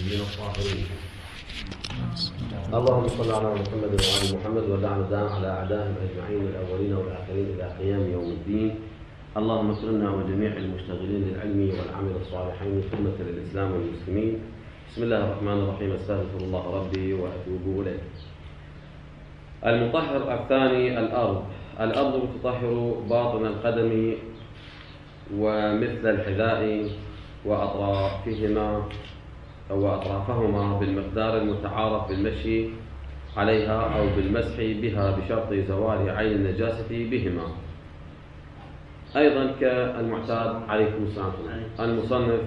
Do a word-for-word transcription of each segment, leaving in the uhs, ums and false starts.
الطيبين الطاهرين. اللهم صل على محمد وعلى محمد ودعنا دام على أعدائهم أجمعين الأولين والآخرين إلى قيام يوم الدين. اللهم اغفر لنا وجميع المشتغلين للعلم والعمل الصالحين خدمة للإسلام والمسلمين. بسم الله الرحمن الرحيم. استغفر الله ربي وأتوب إليه. المطهر الثاني الأرض. الأرض تطهر باطن القدم ومثل الحذاء وأطرافهما أو أطرافهما بالمقدار المتعارف بالمشي عليها أو بالمسح بها بشرط زوال عين النجاسة بهما. أيضا كالمعتاد عليكم السلام. المصنف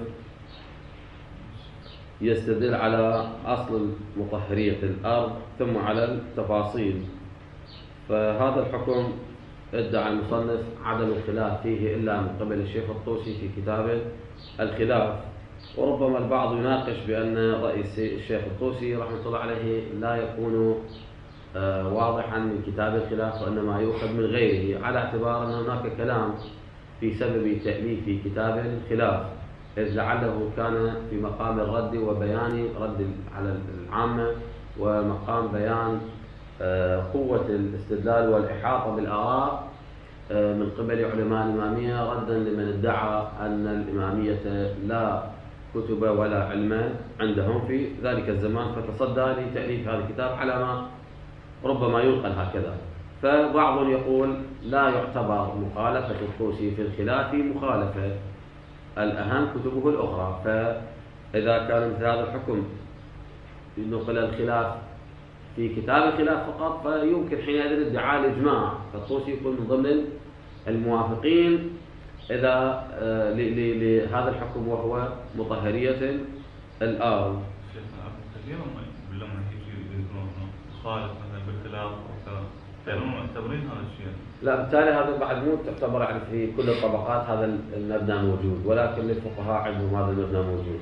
يستدل على أصل مطهرية الأرض ثم على التفاصيل. فهذا الحكم ادعى المصنف عدم الخلاف فيه إلا من قبل الشيخ الطوسي في كتابه الخلاف، وربما البعض يناقش بأن رأي الشيخ الطوسي رحمة الله عليه لا يكون واضحا من كتاب الخلاف وإنما يؤخذ من غيره، على اعتبار أن هناك كلام في سبب تأليف كتاب الخلاف، إذ لعله كان في مقام الرد وبيان رد على العامة ومقام بيان قوة الاستدلال والإحاطة بالآراء من قبل علماء الإمامية، ردا لمن ادعى أن الإمامية لا كتب ولا علم عندهم في ذلك الزمان، فتصدى لتأليف هذا الكتاب على ما ربما ينقل هكذا. فبعض يقول لا يعتبر مخالفة الطوسي في الخلاف مخالفة، الأهم كتبه الأخرى. فإذا كان مثل هذا الحكم نقل الخلاف في كتاب الخلاف فقط فيمكن حينئذ ادعاء الإجماع، فالطوسي يكون من ضمن الموافقين إذا لهذا الحكم وهو مطهرية الأرض. كثيرا لما يذكرون مخالف مثلا بالخلاف كانوا معتبرين هذا الشيء. لا بالتالي هذا بعد مو تعتبر يعني في كل الطبقات هذا المبنى موجود، ولكن للفقهاء عندهم هذا المبنى موجود.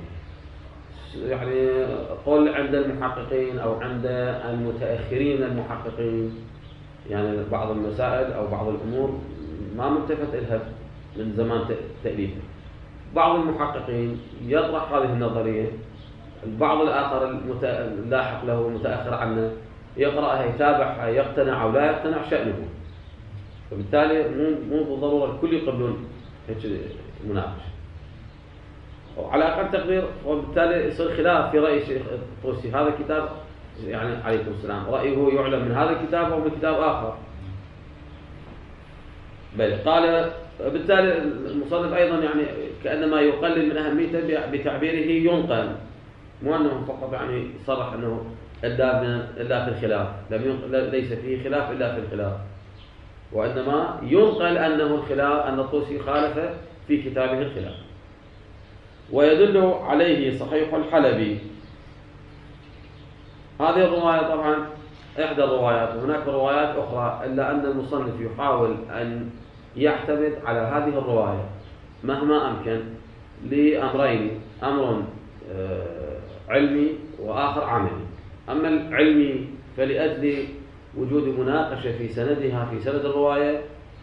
يعني قل عند المحققين أو عند المتأخرين المحققين، يعني بعض المسائل أو بعض الأمور ما ملتفت إلها من زمان تأليفه. بعض المحققين يطرح هذه النظرية، البعض الآخر اللاحق له متأخر عنه يقرأها يتابعها يقتنع أو لا يقتنع شأنه، فبالتالي مو مو بالضرورة الكل يقبلون هيك مناقشة وعلى أقل تقدير، وبالتالي يصير خلاف في رأي الشيخ الطوسي. هذا الكتاب يعني عليكم السلام رأيه يعلم من هذا الكتاب أو من كتاب آخر. بل قال بالتالي المصنف أيضا يعني كأنما يقلل من أهميته بتعبيره ينقل، مو أنه فقط يعني صرح أنه إلا إلا في الخلاف، لم ليس فيه خلاف إلا في الخلاف، وإنما ينقل أنه الخلاف أن الطوسي خالف في كتابه الخلاف. ويدل عليه صحيح الحلبي. هذه الرواية طبعا إحدى الروايات، وهناك روايات أخرى، إلا أن المصنف يحاول أن يعتمد على هذه الرواية مهما أمكن لأمرين، أمر علمي وآخر عملي. أما العلمي فلأجل وجود مناقشة في سندها في سند الرواية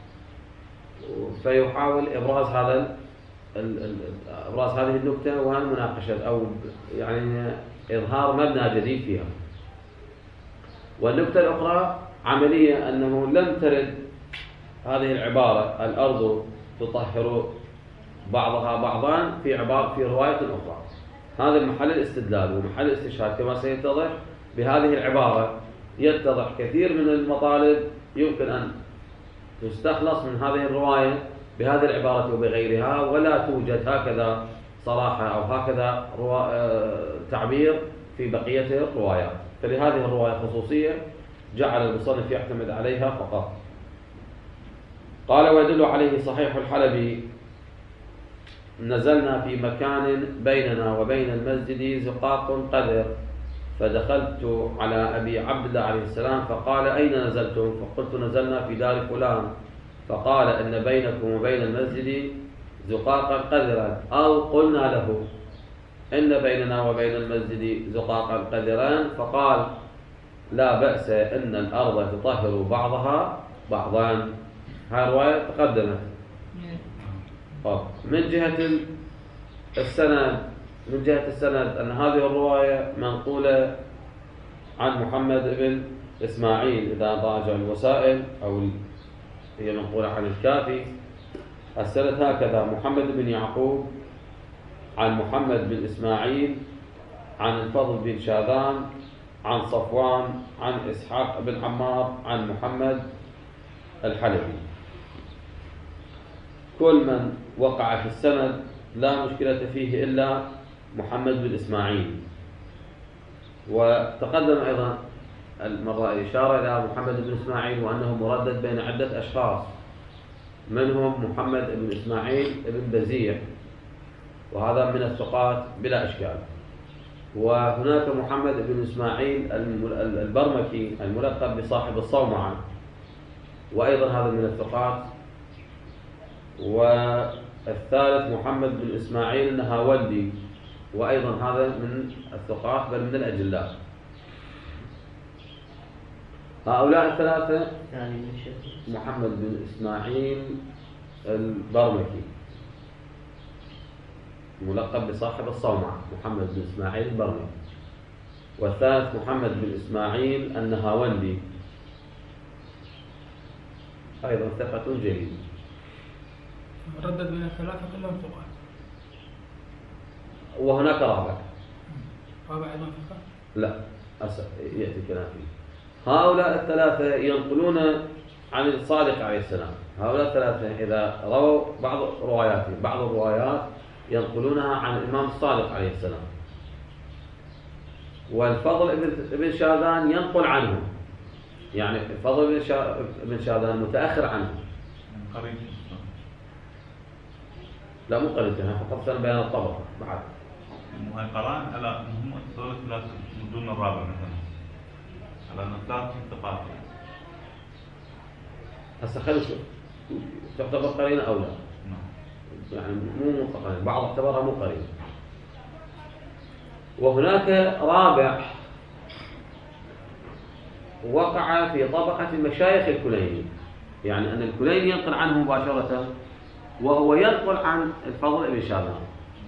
فيحاول إبراز هذا إبراز هذه النكتة والمناقشة أو يعني إظهار مبنى جديد فيها. والنكتة الأخرى عملية، أنه لم ترد هذه العبارة الأرض تطهر بعضها بعضا في عبارة في رواية أخرى. هذا محل الاستدلال ومحل الاستشهاد كما سيتضح بهذه العبارة. يتضح كثير من المطالب يمكن أن تستخلص من هذه الرواية بهذه العبارة وبغيرها، ولا توجد هكذا صراحة أو هكذا تعبير في بقية الروايات. فلهذه الرواية خصوصية جعل المصنف يعتمد عليها فقط. قال ويدل عليه صحيح الحلبي. نزلنا في مكان بيننا وبين المسجد زقاق قذر، فدخلت على أبي عبد الله عليه السلام فقال أين نزلتم؟ فقلت نزلنا في دار فلان، فقال إن بينكم وبين المسجد زقاقا قذرا، أو قلنا له إن بيننا وبين المسجد زقاقا قذران، فقال لا بأس إن الأرض تطهر بعضها بعضا. هذه الرواية تقدمت. من جهة السند من جهة السند أن هذه الرواية منقولة عن محمد بن إسماعيل إذا راجع الوسائل، أو هي منقولة عن الكافي. السند هكذا: محمد بن يعقوب عن محمد بن إسماعيل عن الفضل بن شاذان عن صفوان عن إسحاق بن عمار عن محمد الحلبي. كل من وقع في السند لا مشكلة فيه إلا محمد بن إسماعيل. وتقدم أيضا المرة الإشارة إلى محمد بن إسماعيل وأنه مردد بين عدة أشخاص، منهم محمد بن إسماعيل بن بزيع، وهذا من الثقات بلا إشكال. وهناك محمد بن إسماعيل البرمكي الملقب بصاحب الصومعة، وأيضا هذا من الثقات. والثالث محمد بن إسماعيل النهاوندي، وأيضا هذا من الثقات بل من الأجلاء. هؤلاء الثلاثة محمد بن إسماعيل البرمكي ملقب بصاحب الصومعة، محمد بن إسماعيل البرمكي. والثالث محمد بن إسماعيل النهاوندي، أيضا ثقة جليل. ردد بين الثلاثة كلهم ثقات. وهناك رابع. رابع أيضا ثقة؟ لا، أسف يأتي كلام فيه. هؤلاء الثلاثة ينقلون عن الصادق عليه السلام. هؤلاء الثلاثة إذا رووا بعض رواياتهم بعض الروايات ينقلونها عن الإمام الصادق عليه السلام. والفضل بن شاذان ينقل عنه، يعني الفضل بن شاذان متأخر عنه. قريب. لا مو قريب، فقط سنة بين الطبقة بعد. هاي قران على هم الثلاث ثلاث من دون الرابع مثلا. على أن ثلاث ثقات. هسه خلينا نشوف تعتبر قرينة أو لا. يعني مو مو قرينة، بعض اعتبرها مو قرينة. وهناك رابع وقع في طبقة مشايخ الكليني، يعني أن الكليني ينقل عنه مباشرة وهو ينقل عن الفضل بن شاذان.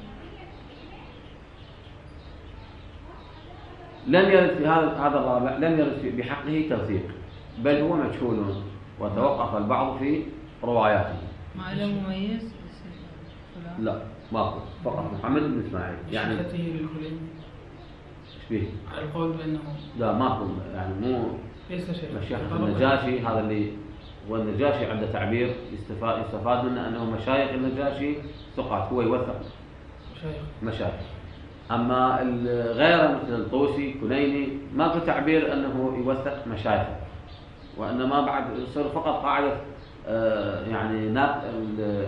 لم يرد في هذا هذا الرابع لم يرد بحقه توثيق، بل هو مجهول وتوقف البعض في رواياته. ما له مميز؟ لا ماكو، فقط محمد بن اسماعيل. يعني شيخته للكليني ايش فيه؟ على القول بأنه لا ماكو، يعني مو ليس شيء. مشايخ النجاشي، هذا اللي والنجاشي عنده تعبير يستفاد يستفاد منه أنه مشايخ النجاشي ثقات، هو يوثق مشايخ مشايخ. أما غيره مثل الطوسي كليني ماكو تعبير أنه يوثق مشايخ، وإنما بعد يصير فقط قاعدة آه يعني ناقل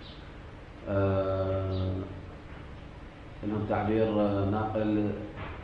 آه لهم تعبير آه ناقل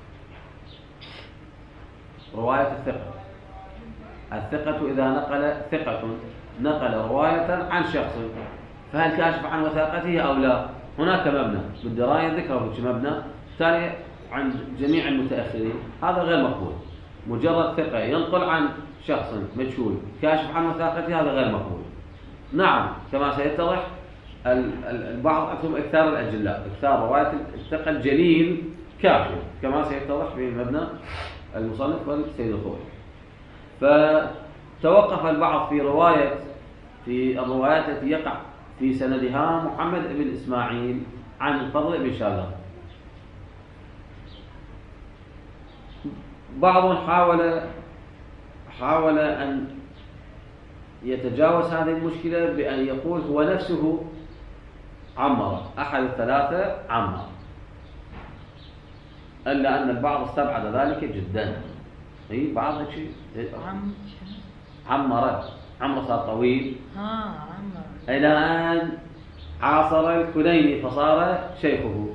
رواية الثقة. الثقة إذا نقل ثقة نقل رواية عن شخص، فهل كاشف عن وثاقته أو لا؟ هناك مبنى بالدراية ذكره في مبنى ثاني عند جميع المتأخرين، هذا غير مقبول. مجرد ثقة ينقل عن شخص مجهول كاشف عن وثاقته، هذا غير مقبول. نعم كما سيتضح البعض عندهم إكثار الأجلاء، إكثار رواية الثقة الجليل كافي كما سيتضح في مبنى المصنف والسيد الخوي. فتوقف البعض في رواية في الروايات التي يقع في سندها محمد بن إسماعيل عن الفضل بن شاذان. بعض حاول حاول أن يتجاوز هذه المشكلة بأن يقول هو نفسه عمر، أحد الثلاثة عمر، إلا أن البعض استبعد ذلك جدا. أي بعض شيء عم عمر عمر صار طويل ها عمر إلى أن عاصر الكليني فصار شيخه،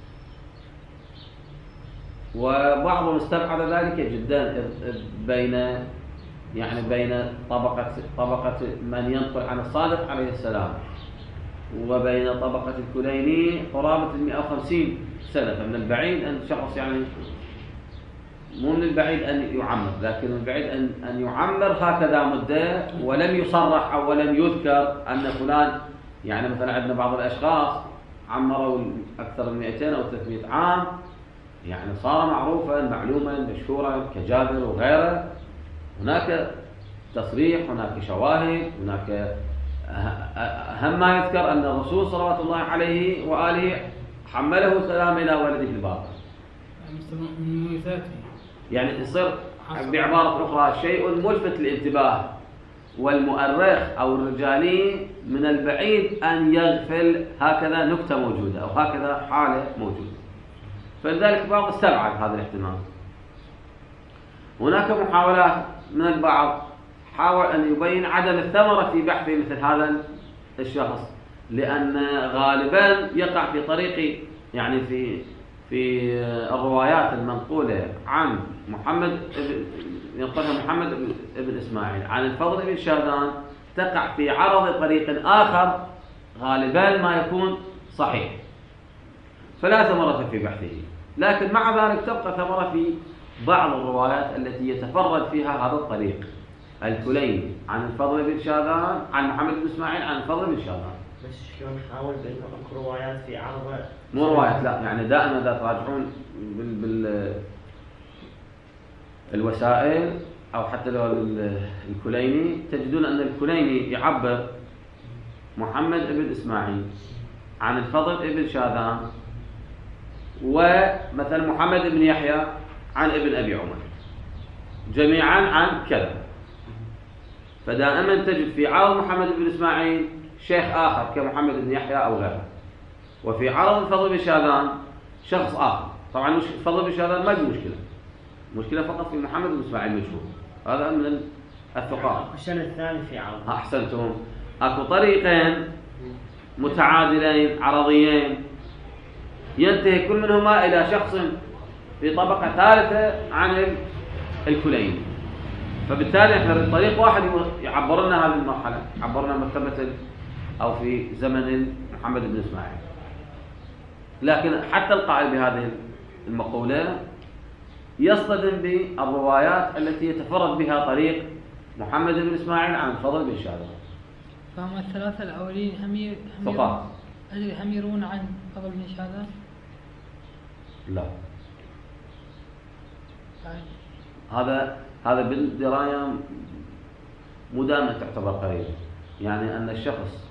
وبعضهم استبعد ذلك جدا بين يعني بين طبقة طبقة من ينقل عن الصادق عليه السلام وبين طبقة الكليني قرابة مئة وخمسين سنة. فمن البعيد أن شخص يعني مو من البعيد أن يعمر، لكن من البعيد أن أن يعمر هكذا مدة ولم يصرح أو ولم يذكر أن فلان، يعني مثلا عندنا بعض الأشخاص عمروا أكثر من مئتين أو ثلاثمئة عام، يعني صار معروفا معلوما مشهورا كجابر وغيره. هناك تصريح، هناك شواهد، هناك أهم ما يذكر أن الرسول صلوات الله عليه وآله حمله السلام إلى ولده الباقر. من مميزاته يعني يصير بعبارة أخرى شيء ملفت للانتباه، والمؤرخ أو الرجالي من البعيد أن يغفل هكذا نكتة موجودة أو هكذا حالة موجودة، فلذلك بعض استبعد هذا الاحتمال. هناك محاولات من البعض حاول أن يبين عدم الثمرة في بحث مثل هذا الشخص، لأن غالبا يقع في طريق يعني في في الروايات المنقولة عن محمد ينقلها محمد بن إسماعيل عن الفضل بن شاذان تقع في عرض طريق آخر غالبا ما يكون صحيح، فلا ثمرة في بحثه. لكن مع ذلك تبقى ثمرة في بعض الروايات التي يتفرد فيها هذا الطريق، الكليني عن الفضل بن شاذان عن محمد بن إسماعيل عن الفضل بن شاذان. بس شلون نحاول بأنه اكو روايات في عرضه؟ مو روايات، لا، يعني دائما إذا تراجعون بال, بال الوسائل أو حتى لو الكليني تجدون أن الكليني يعبر محمد بن إسماعيل عن الفضل بن شاذان، ومثلا محمد بن يحيى عن ابن أبي عمر، جميعا عن كذا. فدائما تجد في عرض محمد بن إسماعيل شيخ آخر كمحمد بن يحيى أو غيره، وفي عرض الفضل بن شاذان شخص آخر. طبعا الفضل بن شاذان ما في مشكلة، مشكلة فقط في محمد بن إسماعيل مشهور، هذا من الثقات. الشن الثاني في عرض. أحسنتم. أكو طريقين متعادلين عرضيين ينتهي كل منهما إلى شخص في طبقة ثالثة عن الكليني، فبالتالي احنا طريق واحد يعبر لنا هذه المرحلة، عبرنا مرتبة أو في زمن محمد بن إسماعيل. لكن حتى القائل بهذه المقولة يصطدم بالروايات التي يتفرد بها طريق محمد بن إسماعيل عن الفضل بن شاذان. فهم الثلاثة الأولين هم ثقات. هم يرون عن فضل بن شاذان؟ لا، يعني هذا هذا بالدراية مو دائما تعتبر قريبة. يعني أن الشخص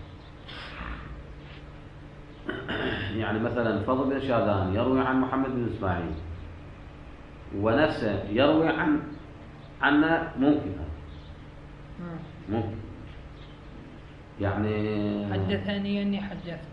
يعني مثلا فضل بن شاذان يروي عن محمد بن إسماعيل ونفسه يروي عن عنا، ممكن ممكن يعني حدثني أني حدثت.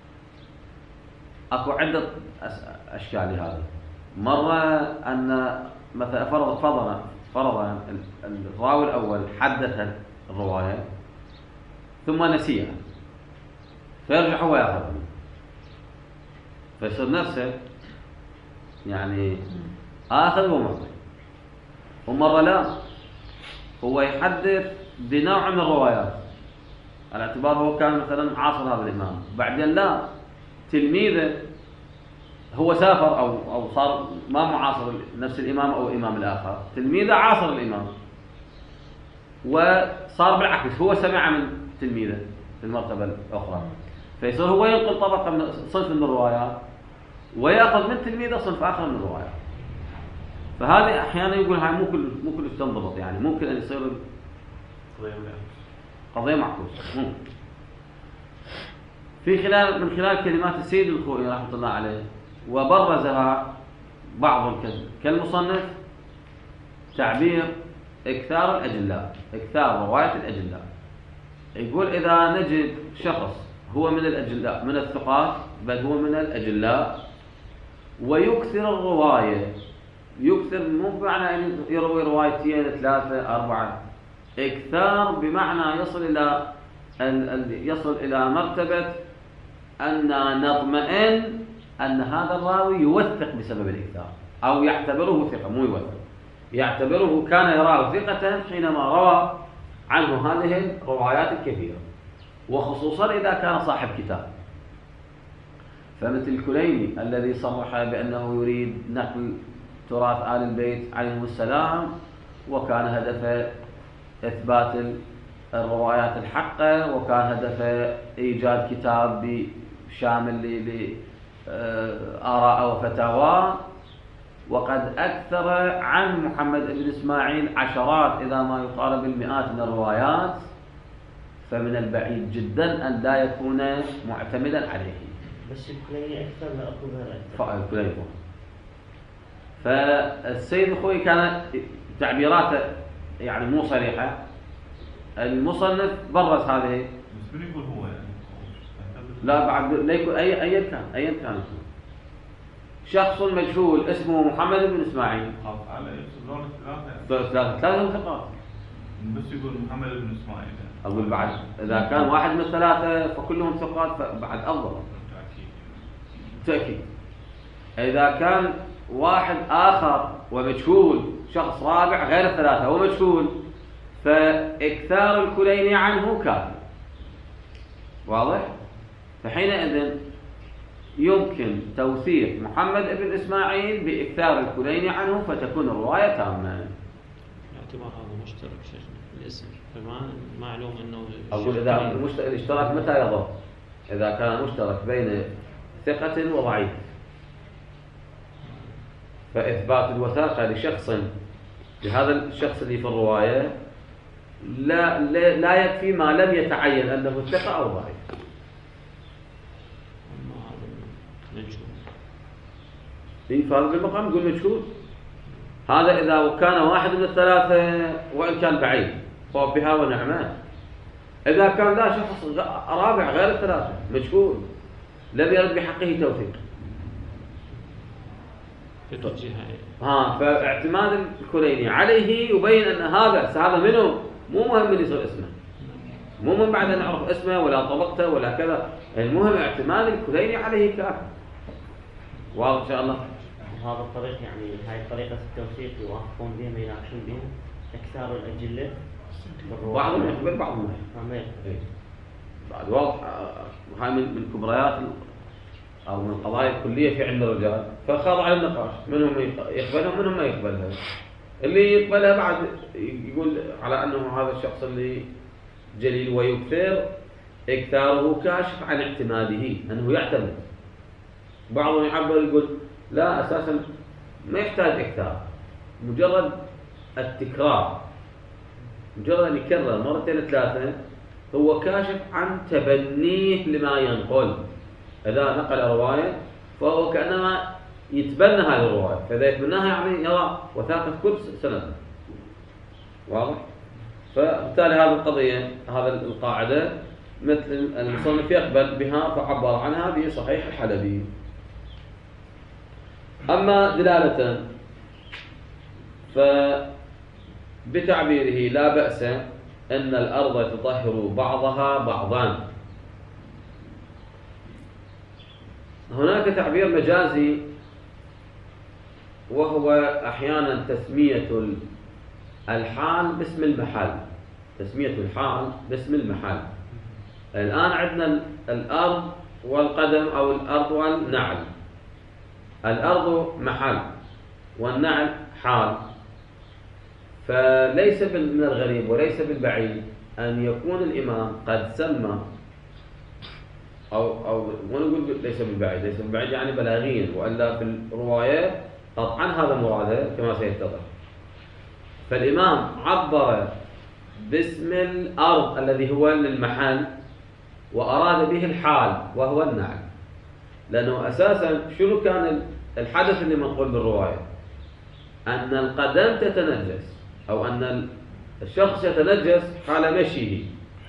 أكو عدة أشكال لهذا. مرة أن مثلا فرض فرض فرض الراوي الأول حدث الرواية ثم نسيها، فيرجع هو يأخذها، فيصير نفسه يعني آخذ ومعطي. ومرة لا، هو يحدث بنوع من الروايات على اعتبار هو كان مثلا عاصر هذا الإمام، بعدين لا، تلميذه هو سافر أو أو صار ما معاصر نفس الإمام أو الإمام الآخر، تلميذه عاصر الإمام وصار بالعكس، هو سمع من تلميذه في المرتبة الأخرى، فيصير هو ينقل طبقة من صنف من الروايات ويأخذ من تلميذه صنف آخر من الروايات. فهذه أحيانا يقول هاي مو كل مو كل تنضبط، يعني ممكن أن يصير قضية معكوسة. في خلال من خلال كلمات السيد الخوئي رحمة الله عليه وبرزها بعض كالمصنف تعبير إكثار الأجلاء، إكثار رواية الأجلاء. يقول إذا نجد شخص هو من الأجلاء من الثقات بل هو من الأجلاء ويكثر الرواية، يكثر مو بمعنى أن يروي روايتين ثلاثة أربعة، إكثار بمعنى يصل إلى يصل إلى مرتبة أن نطمئن أن هذا الراوي يوثق بسبب الإكثار، أو يعتبره ثقة، مو يوثق، يعتبره كان يراه ثقة حينما روى عنه هذه الروايات الكثيرة، وخصوصا إذا كان صاحب كتاب. فمثل الكليني الذي صرح بأنه يريد نقل تراث آل البيت عليهم السلام، وكان هدفه إثبات الروايات الحقة، وكان هدفه إيجاد كتاب شامل لآراء وفتاوى، وقد أكثر عن محمد بن إسماعيل عشرات إذا ما يقارب المئات من الروايات، فمن البعيد جدا أن لا يكون معتمدا عليه. بس الكليني أكثر لا أكو بها الكليني. فالسيد الخوي كانت تعبيراته يعني مو صريحة. المصنف برز هذه. بس من يقول هو يعني؟ لا بعد لا يكون أي أي كان أي كان شخص مجهول اسمه محمد بن إسماعيل. خاف على يصدرون ثلاثة. ثلاثة ثلاثة ثقات. بس يقول محمد بن إسماعيل. أقول بعد إذا كان واحد من الثلاثة فكلهم ثقات فبعد أفضل. تأكيد. إذا كان واحد آخر ومجهول، شخص رابع غير الثلاثة ومجهول، فإكثار الكليني عنه كافي. واضح؟ فحينئذ يمكن توثيق محمد بن إسماعيل بإكثار الكليني عنه فتكون الرواية تامة. باعتبار هذا مشترك شيخنا الاسم، فما معلوم أنه أقول إذا الاشتراك متى يضر؟ إذا كان مشترك بين ثقة وضعيف، فإثبات الوثاقة لشخص لهذا الشخص اللي في الرواية لا لا, لا يكفي ما لم يتعين أنه ثقة أو ضعيف. إيه فهذا بالمقام نقول مجهول. هذا إذا كان واحد من الثلاثة وإن كان بعيد فبها ونعمة. إذا كان لا شخص رابع غير الثلاثة مجهول لم يرد بحقه توثيق. ها فاعتماد الكليني عليه يبين أن هذا هذا منه مو مهم من يصير اسمه، مو من بعد أن نعرف اسمه ولا طبقته ولا كذا، المهم اعتماد الكليني عليه كافي. واضح إن شاء الله. وهذا الطريق يعني هاي طريقة التوثيق يوافقون بها ما يناقشون بها أكثر الأجلة. بعضهم يقبل بعضهم لا. بعد واضح هاي من من كبريات أو من القضايا الكلية في علم الرجال، فخاضع للنقاش منهم يقبلها ومنهم ما يقبلها. اللي يقبلها بعد يقول على أنه هذا الشخص اللي جليل ويكثر إكثاره كاشف عن اعتماده أنه يعتمد. بعضهم يعبر يقول لا أساسا ما يحتاج إكثار، مجرد التكرار، مجرد أن يكرر مرتين ثلاثة هو كاشف عن تبنيه لما ينقل. إذا نقل رواية فهو كأنما يتبنى هذه الرواية، فإذا يتبناها يعني يرى وثاقة كل سند. واضح؟ فبالتالي هذه القضية هذا القاعدة مثل المصنف يقبل بها فعبر عنها بصحيح الحلبي. أما دلالة فبتعبيره لا بأس أن الأرض تطهر بعضها بعضان. هناك تعبير مجازي وهو أحيانا تسمية الحال باسم المحل، تسمية الحال باسم المحل. الآن عندنا الأرض والقدم أو الأرض والنعل. الأرض محل والنعل حال، فليس من الغريب وليس بالبعيد أن يكون الإمام قد سمى أو أو ونقول ليس بالبعيد، ليس بالبعيد يعني بلاغيا، وإلا في الرواية قطعا هذا مراده كما سيتضح. فالإمام عبر باسم الأرض الذي هو للمحل وأراد به الحال وهو النعل، لأنه أساسا شنو كان الحدث اللي منقول بالرواية؟ أن القدم تتنجس أو أن الشخص يتنجس حال مشيه.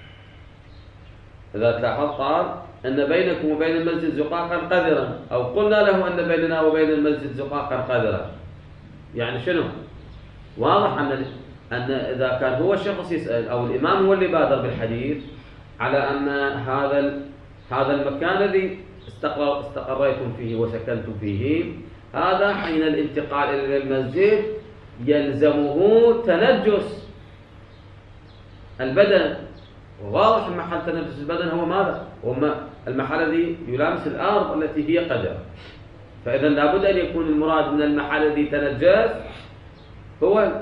إذا تلاحظ قال أن بينكم وبين المسجد زقاقا قذرا، أو قلنا له أن بيننا وبين المسجد زقاقا قذرا. يعني شنو؟ واضح أن أن إذا كان هو الشخص يسأل أو الإمام هو اللي بادر بالحديث على أن هذا هذا المكان الذي استقر استقريتم فيه وسكنتم فيه هذا حين الانتقال إلى المسجد يلزمه تنجس البدن. وواضح محل تنجس البدن هو ماذا؟ هو المحل الذي يلامس الأرض التي هي قدر. فإذا لابد أن يكون المراد من المحل الذي تنجس هو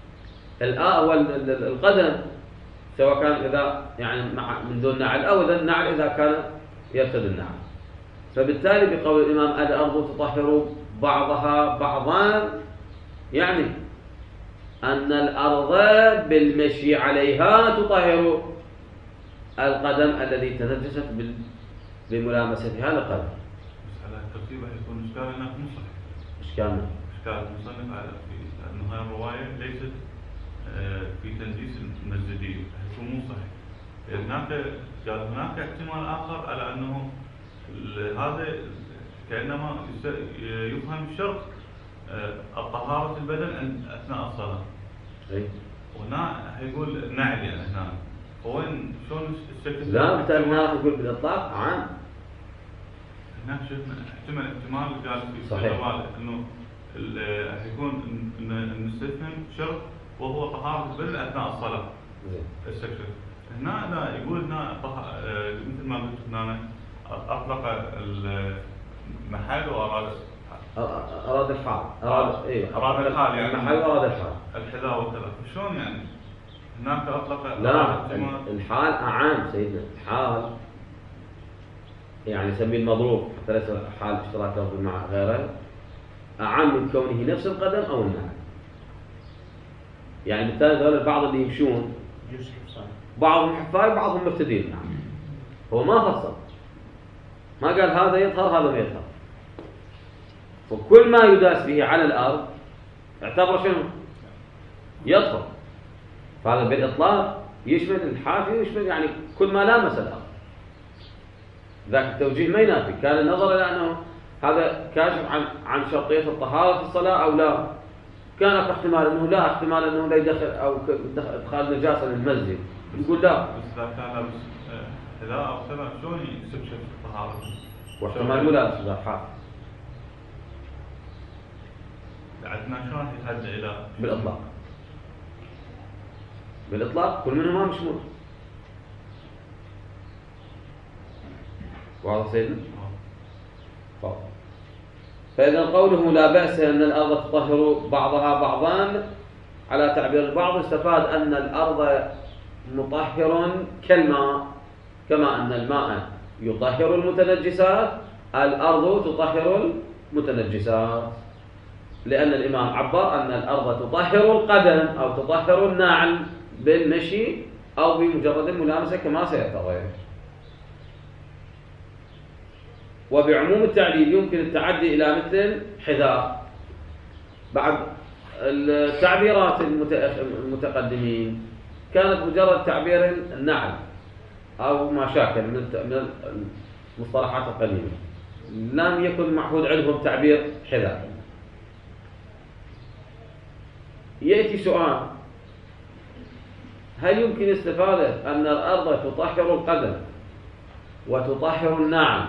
القدم، سواء كان إذا يعني من دون نعل أو إذا النعل إذا كان يرتد النعل. فبالتالي بقول الإمام الأرض تطهر بعضها بعضا، يعني أن الأرض بالمشي عليها تطهر القدم الذي تنجست بملامستها للقدم. بس على الترتيب يكون إشكال هناك مو صحيح. إشكالنا إشكال المصنف على أن هذه الرواية ليست في تنجيس المسجدية، يكون مو صحيح. هناك قال هناك احتمال آخر على أنه هذا كأنما يفهم شرط الطهارة البدن أثناء الصلاة. أي. وهنا يقول نعل يعني هنا. وين شلون الشكل؟ لا مثلا هنا يقول بالإطلاق عام. هناك شفنا احتمال احتمال قال في صحيح إنه يكون نستفهم شرط وهو طهارة البدن أثناء الصلاة. الشكل. هنا لا يقول هنا مثل ما قلت هنا أطلق المحل وأراد أراد الحال. أراد إيه. أراد الحال يعني المحل وأراد الحال. الحذاء وكذا. شلون يعني؟ هناك أطلق لا الحال أعام سيدنا. الحال يعني نسميه المضروب حتى ليس حال اشتراك لفظي مع غيره، أعام من كونه نفس القدم أو النعل. يعني بالتالي هذول البعض اللي يمشون بعضهم حفاي بعضهم مبتدئين، هو ما فصل، ما قال هذا يطهر هذا ما يطهر، وكل ما يداس به على الأرض اعتبر شنو؟ يطهر. فهذا بالإطلاق يشمل الحافي ويشمل يعني كل ما لامس الأرض. ذاك التوجيه ما ينافي، كان النظر إلى أنه هذا كاشف عن عن شرطية الطهارة في الصلاة أو لا. كان احتمال أنه لا، احتمال أنه لا يدخل أو إدخال نجاسة للمسجد، يقول لا. بس إذا كان لابس حذاء أو كذا شلون يكسب شيء الطهارة؟ واحتمال يقول لا أصبح حافي. عندنا شلون يتحدى إلى بالإطلاق. بالإطلاق كل منهما مشمول. واضح سيدنا؟ طيب. فإذا قوله لا بأس أن الأرض تطهر بعضها بعضا على تعبير البعض، استفاد أن الأرض مطهر كالماء، كما أن الماء يطهر المتنجسات الأرض تطهر المتنجسات، لأن الإمام عبر أن الأرض تطهر القدم أو تطهر النعل بالمشي أو بمجرد الملامسة كما سيتغير. وبعموم التعليل يمكن التعدي إلى مثل حذاء. بعد التعبيرات المتقدمين كانت مجرد تعبير النعل أو ما شاكل من المصطلحات القديمة، لم يكن معهود عندهم تعبير حذاء. يأتي سؤال: هل يمكن استفادة أن الأرض تطهر القدم وتطهر النعل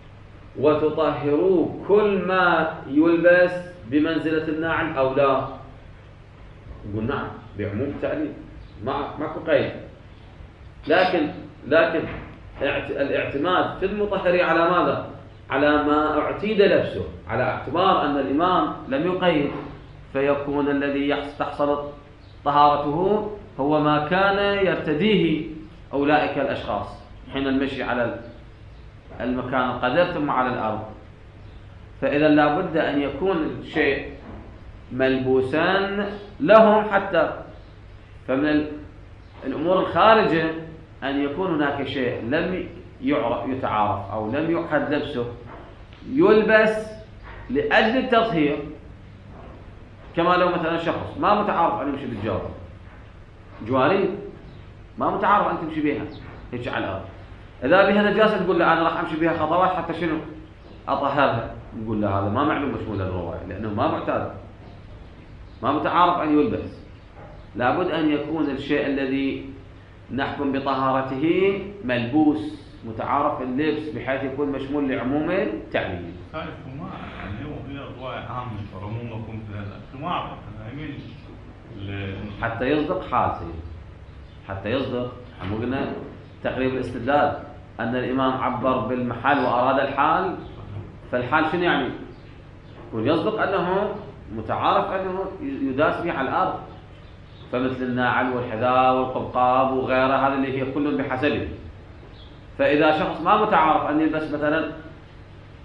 وتطهر كل ما يلبس بمنزلة النعل أو لا؟ نقول نعم بعموم التعليل، ما ماكو قيد. لكن لكن الاعتماد في المطهر على ماذا؟ على ما اعتيد لبسه، على اعتبار أن الإمام لم يقيد، فيكون الذي تحصل طهارته هو ما كان يرتديه أولئك الأشخاص حين المشي على المكان القدر ثم على الأرض. فإذا لا بد أن يكون الشيء ملبوسا لهم، حتى فمن الأمور الخارجة أن يكون هناك شيء لم يعرف يتعارف أو لم يحد لبسه يلبس لأجل التطهير، كما لو مثلا شخص ما متعارف أن يمشي بالجوارب، جوارب ما متعارف أن تمشي بها هيك على الأرض، إذا بها نجاسة تقول له أنا راح أمشي بها خطوات حتى شنو أطهرها، نقول له هذا ما معلوم مشمول الرواية، لأنه ما معتاد، ما متعارف أن يلبس. لابد أن يكون الشيء الذي نحكم بطهارته ملبوس متعارف اللبس بحيث يكون مشمول لعموم التعليل. خايف وما يعني هو هي رواية عامة عمومكم في هذا ما أعرف أنا يمين حتى يصدق حال سيد، حتى يصدق. احنا قلنا تقريب الاستدلال أن الإمام عبر بالمحل وأراد الحال، فالحال شنو يعني؟ ويصدق أنه متعارف أنه يداس به على الأرض، فمثل الناعل والحذاء والقبقاب وغيرها هذه اللي هي كل بحسبه. فإذا شخص ما متعارف أن يلبس مثلا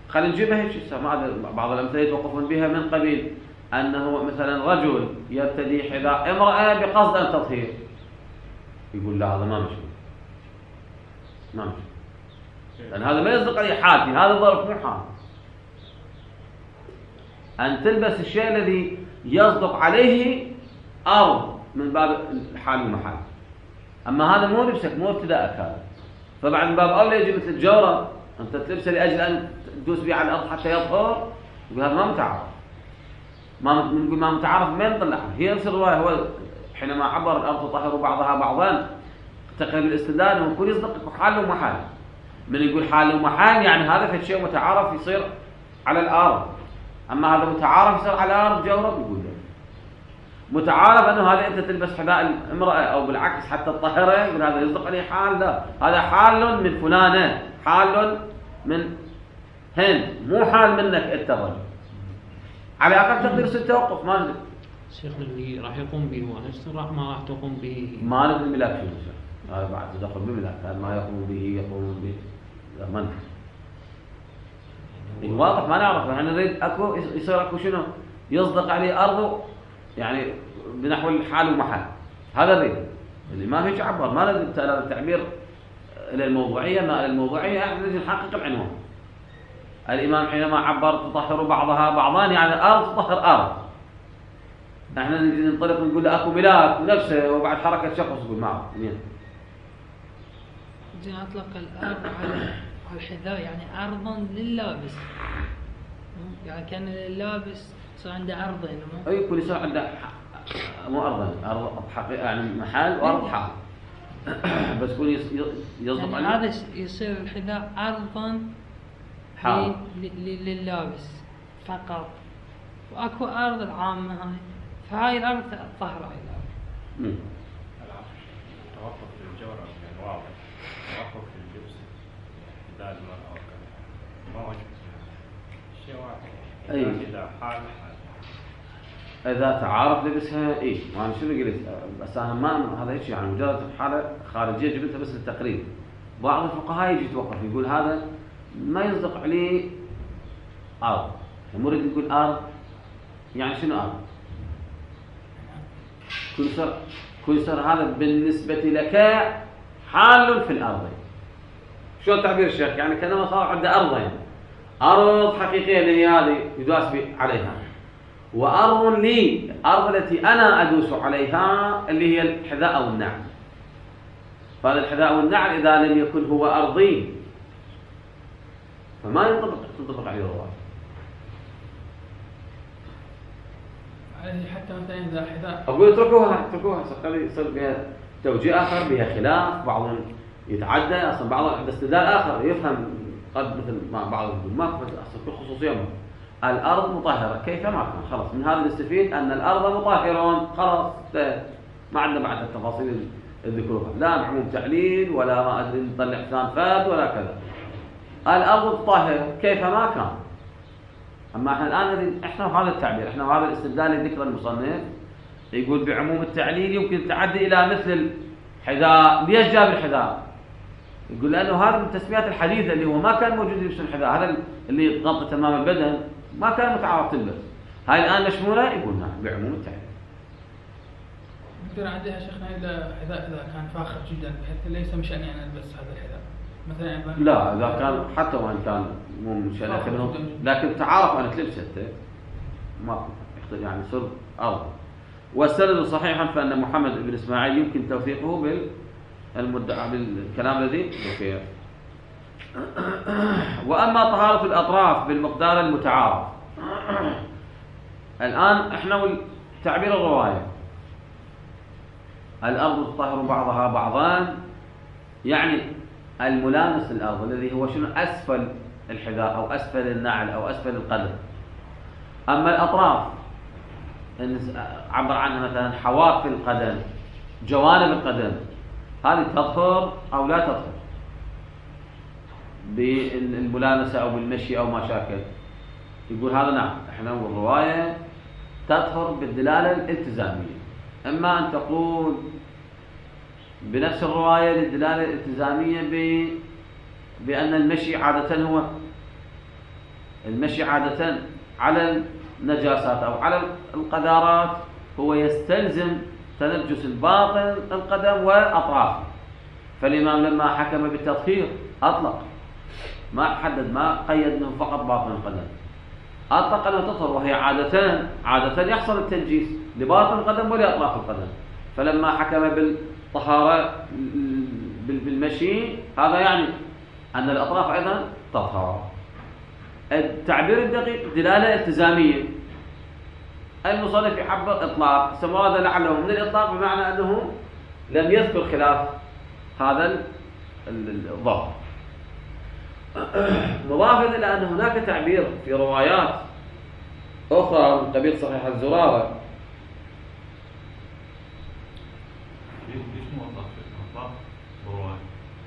خلينا نجيبها هيك. ما بعض الأمثلة يتوقفون بها من قبيل أنه مثلا رجل يرتدي حذاء امرأة بقصد أن تطهير، يقول لا هذا ما مشي، ما مشي، لأن هذا ما يصدق عليه حالتي، هذا ظرف مو حال. أن تلبس الشيء الذي يصدق عليه أرض من باب الحال والمحال. أما هذا مو لبسك، مو ابتداءك هذا، فبعد من باب أولى يجي مثل الجورة أنت تلبسه لأجل أن تدوس به على الأرض حتى يطهر، يقول هذا ما متعارف. ما نقول ما متعارف من طلعها. هي نفس الرواية، هو حينما عبر الأرض تطهر بعضها بعضا تقريب الاستدلال أنه يكون يصدق حال ومحال. من يقول حال ومحال يعني هذا في شيء متعارف يصير على الأرض، أما هذا متعارف يصير على الأرض جورب، يقول له متعارف أنه هذا أنت تلبس حذاء الامرأة أو بالعكس حتى الطهرة، يقول هذا يصدق عليه حال. لا، هذا حال من فلانة، حال من هند، مو حال منك أنت الرجل. على أقل تقدير ست توقف ما ندري. شيخنا اللي راح يقوم به هو نفس راح ما راح تقوم به ما ندري الملاك شنو، هذا بعد تدخل بملاك، هذا ما يقوم به يقوم به ما ندري. يعني واضح ما نعرف، احنا نريد اكو يصير اكو شنو يصدق عليه ارضه يعني بنحو الحال ومحل، هذا نريد. الامام هيك عبر، ما نريد هذا التعبير الى الموضوعيه، ما الموضوعيه احنا نريد نحقق العنوان. الامام حينما عبر تطهر بعضها بعضان يعني الارض تطهر ارض، احنا نجي ننطلق نقول اكو ملاك ونفسه وبعد حركه شخص يقول معه منين؟ زين اطلق الارض على الحذاء يعني ارضا لللابس، يعني كان اللابس صار عنده ارضين. اي يكون يصير عنده مو ارضا، ارض حقيقه يعني محل وارض حال بس يكون يصدق يعني عليه هذا يصير الحذاء ارضا حال لللابس فقط، واكو ارض العامه هاي، فهاي الارض طهر هاي الارض. توقف في الجورة يعني واضح، توقف في اللبس بدال المرأة وكذا ما وجد شيء واحد. أي. إذا حال حال اذا تعارف لبسها اي، وانا شنو قلت بس انا ما هذا هيك يعني مجرد حاله خارجيه جبتها بس للتقريب. بعض الفقهاء يجي يتوقف يقول هذا ما يصدق عليه ارض، مو يريد يقول ارض يعني شنو ارض؟ كل صار كل صار هذا بالنسبه لك حال في الارض. شو تعبير الشيخ؟ يعني كانما صار عنده ارضين، ارض حقيقيه اللي هي هذه يداس عليها، وأرض لي الأرض التي أنا أدوس عليها اللي هي الحذاء أو النعل. فهذا الحذاء أو النعل إذا لم يكن هو أرضي فما ينطبق تنطبق عليه الرواية. حتى مثلا إذا حذاء أقول اتركوها اتركوها يصير بها توجيه آخر، بها خلاف، بعضهم يتعدى، أصلا بعضهم عنده استدلال آخر يفهم قد مثل ما بعضهم ما أصلا في خصوصية الأرض مطهرة كيف ما كان. خلاص من هذا نستفيد أن الأرض مطهرة، خلاص ما عندنا بعد التفاصيل الذكروها، لا معموم تعليل ولا ما أدري نطلع فلان فات ولا كذا. الأرض مطهرة كيف ما كان. أما احنا الآن احنا وهذا التعبير، احنا وهذا الاستدلال اللي ذكر المصنف يقول بعموم التعليل يمكن تعدي إلى مثل الحذاء. ليش جاب الحذاء؟ يقول لأنه هذا من تسميات الحديثة اللي هو ما كان موجود يلبس الحذاء، هذا اللي يغطي تمام البدن ما كان متعارف تلبس. هاي الآن مشمولة يقول نعم بعموم التعليل. مثل عندها شيخنا إذا حذاء إذا كان فاخر جدا بحيث ليس من شأني أن ألبس هذا الحذاء مثلا يعني لا إذا كان حتى وإن كان مو من شأنه لكن تعارف أن تلبس أنت ما يعني يصير أرض. والسند صحيحا فأن محمد بن إسماعيل يمكن توثيقه بالمدعى بالكلام الذي ذكر. وأما طهارة الأطراف بالمقدار المتعارف، الآن إحنا والتعبير الرواية الأرض تطهر بعضها بعضان يعني الملامس للأرض الذي هو شنو أسفل الحذاء أو أسفل النعل أو أسفل القدم. أما الأطراف عبر عنها مثلا حواف القدم جوانب القدم، هذه تطهر أو لا تطهر بالملامسة أو بالمشي أو ما شاكل. يقول هذا نعم احنا والرواية تطهر بالدلالة الالتزامية. اما ان تقول بنفس الرواية للدلالة الالتزامية ب... بأن المشي عادة هو المشي عادة على النجاسات أو على القذارات هو يستلزم تنجس الباطن القدم وأطرافه. فالإمام لما حكم بالتطهير أطلق، ما حدد، ما قيد أنه فقط باطن القدم، أطلق أنه تطهر، وهي عادة عادة يحصل التنجيس لباطن القدم ولأطراف القدم. فلما حكم بالطهارة بالمشي هذا يعني أن الأطراف أيضا تطهر. التعبير الدقيق دلالة التزامية. المصنف يعبر إطلاق، سماه لعله من الإطلاق بمعنى أنه لم يذكر خلاف هذا الظاهر. مضافا إلى أن هناك تعبير في روايات أخرى من قبيل صحيح الزرارة. ليش مو أطلاق؟ أطلاق برواية.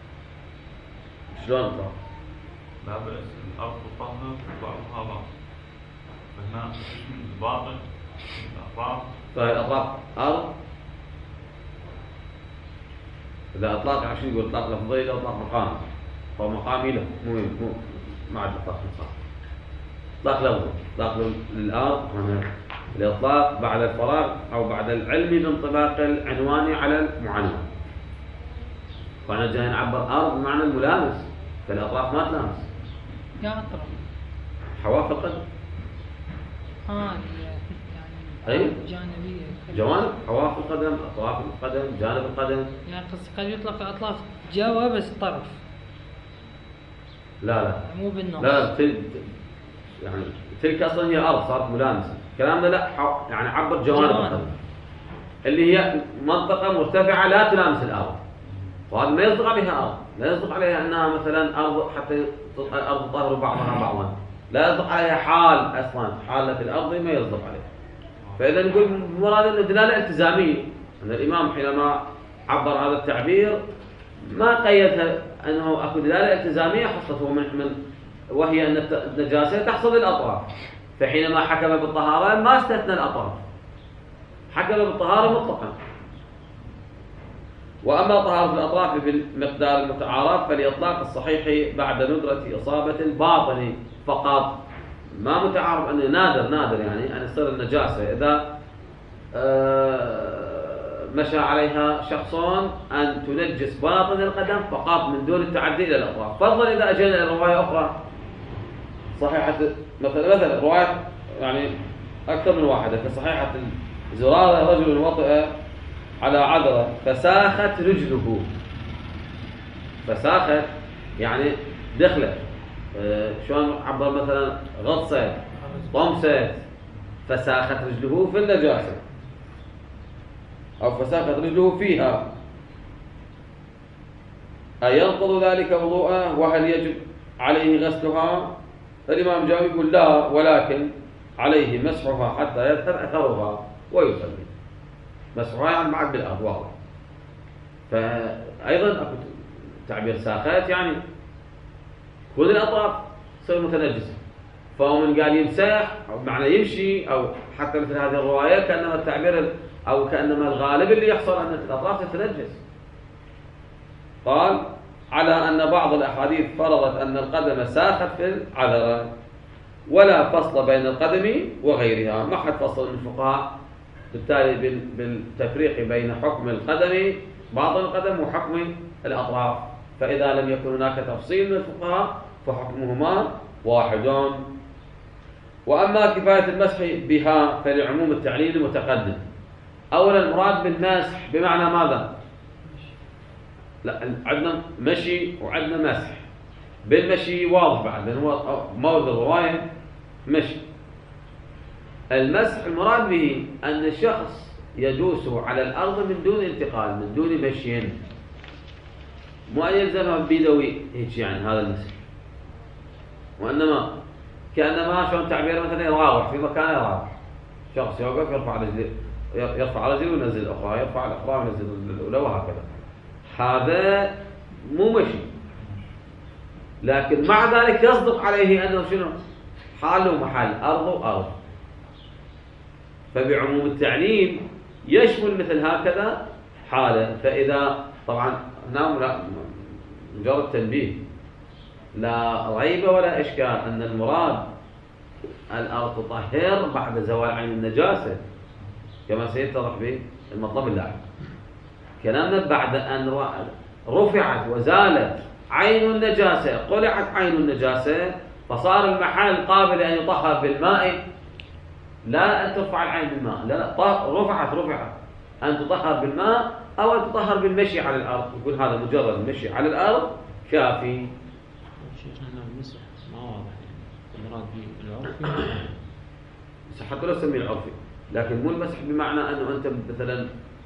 شلون أطلاق؟ لا بأس الأرض تطهر وبعضها باطن. فهنا اسم الباطن الأطراف. فهي الأطراف أرض. إذا أطلاق عشان يقول إطلاق لفظي لا إطلاق مقامي، هو مقامي له مو مو ما عاد إطلاق مقامي. إطلاق لفظي، إطلاق للأرض هنا الإطلاق بعد الفراغ أو بعد العلم بانطباق العنواني على المعنون. فأنا جاي نعبر أرض بمعنى الملامس، فالأطراف ما تلامس. يا أطراف. حواف القدم. آه يعني أي جانبية. جوانب، حواف القدم، أطراف القدم، جانب القدم. يعني قد يطلق أطراف جوا بس طرف. لا لا. مو بالنص. لا تل... يعني تلك أصلا هي أرض صارت ملامسة. كلامنا لا ح... يعني عبر جوانب القدم اللي هي منطقة مرتفعة لا تلامس الأرض، وهذا ما يصدق عليها أرض، لا يصدق عليها أنها مثلا أرض حتى أرض طهر بعضها بعضا، لا يصدق عليها حال أصلا، حالة الأرض ما يصدق عليها. فإذا نقول مراد أنه دلالة التزامية، أن الإمام حينما عبر هذا التعبير ما قيدها أنه أكو دلالة التزامية حصلته من من وهي أن النجاسة تحصل للأطراف، فحينما حكم بالطهارة ما استثنى الأطراف، حكم بالطهارة مطلقا. وأما طهارة الأطراف بالمقدار المتعارف فلإطلاق الصحيح بعد ندرة إصابة الباطن فقط، ما متعارف أنه نادر نادر يعني أن يصير النجاسة إذا مشى عليها شخصون أن تنجس باطن القدم فقط من دون التعدي إلى الأطراف. فضلا إذا أجينا إلى رواية أخرى صحيحة مثلا مثلا رواية يعني أكثر من واحدة كصحيحة زرارة رجل وطئ على عذرة فساخت رجله، فساخت يعني دخلت، أه شلون عبر مثلا غطست طمست، فساخت رجله في النجاسة أو فساخت رجله فيها، أي ينقض ذلك وضوءه وهل يجب عليه غسلها؟ الإمام جاوب يقول لا، ولكن عليه مسحها حتى يذهب أثرها ويصلي. مسحها يعني معد بالأرض واضح. فأيضا أكو تعبير ساخات يعني كل الأطراف تصير متنجسة، فهو من قال يمسح أو معنى يمشي أو حتى مثل هذه الرواية كأنما التعبير أو كأنما الغالب اللي يحصل أن الأطراف تتنجس. قال على أن بعض الأحاديث فرضت أن القدم ساخت في العذرة ولا فصل بين القدم وغيرها، ما حد فصل من الفقهاء بالتالي بالتفريق بين حكم القدم باطن القدم وحكم الأطراف، فإذا لم يكن هناك تفصيل من الفقهاء فحكمهما واحد. وأما كفاية المسح بها فلعموم التعليل المتقدم. أولا المراد بالمسح بمعنى ماذا؟ لا عندنا مشي وعندنا مسح. بالمشي واضح بعد لأنه هو مورد الرواية مشي. المسح المراد به أن الشخص يدوس على الأرض من دون انتقال، من دون مشي، مو أن يلزمها بيدوي هيك يعني هذا المسح، وإنما كأنما شلون تعبير مثلا يراوح في مكان يراوح، شخص يوقف يرفع رجله يرفع رجله وينزل الأخرى، يرفع الأخرى وينزل الأولى وهكذا، هذا مو مشي. لكن مع ذلك يصدق عليه أنه شنو؟ حال ومحل، أرض وأرض. فبعموم التعليم يشمل مثل هكذا حالة. فإذا طبعا هنا مجرد تنبيه، لا ريب ولا إشكال أن المراد الأرض تطهر بعد زوال عين النجاسة كما سيتضح به المطلب اللاحق. كلامنا بعد أن رفعت وزالت عين النجاسة، قلعت عين النجاسة، فصار المحل قابل أن يطهر بالماء، لا أن ترفع العين بالماء، لا, لا رفعت رفعت أن تطهر بالماء أو أن تطهر بالمشي على الأرض. يقول هذا مجرد المشي على الأرض كافي. شيخنا هنا المسح ما واضح يعني المراد بالعرفي حتى لو سميه العرفي، لكن مو المسح بمعنى أنه أنت مثلا